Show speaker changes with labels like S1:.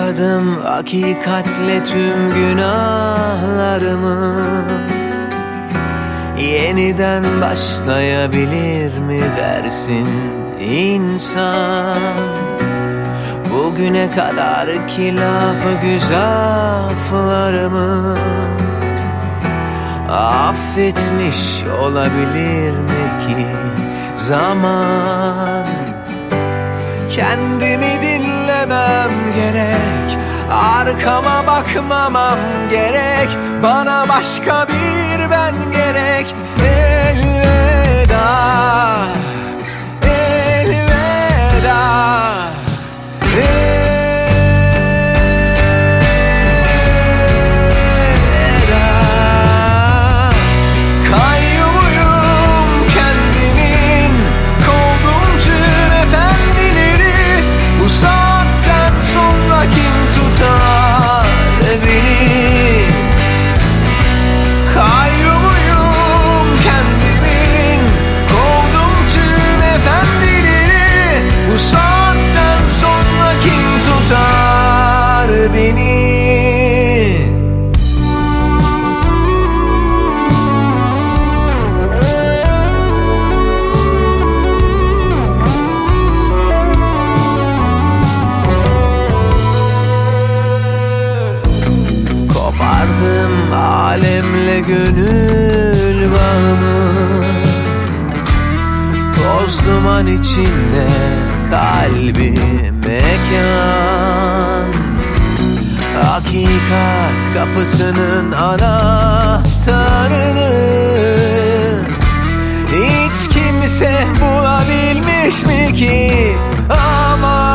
S1: Kopardım hakikatle tüm günahlarımı. Yeniden başlayabilir mi dersin insan? Bugüne kadarki lafı güzaflarımı affetmiş olabilir mi ki zaman? Kendimi dinlemem gerek, arkama bakmamam gerek, bana başka bir ben gerek. Elveda, elveda, elveda. Kayyumuyum kendimin, kovdum tüm efendileri. Bu saatten sonra kim tutar beni? Kayyumuyum kendimin, kovdum tüm efendileri. Bu saatten sonra kim tutar beni? Kopardım alemle gönül bağımı. Toz duman içinde kalbi mekan. Hakikat kapısının anahtarını hiç kimse bulabilmiş mi ki? Ama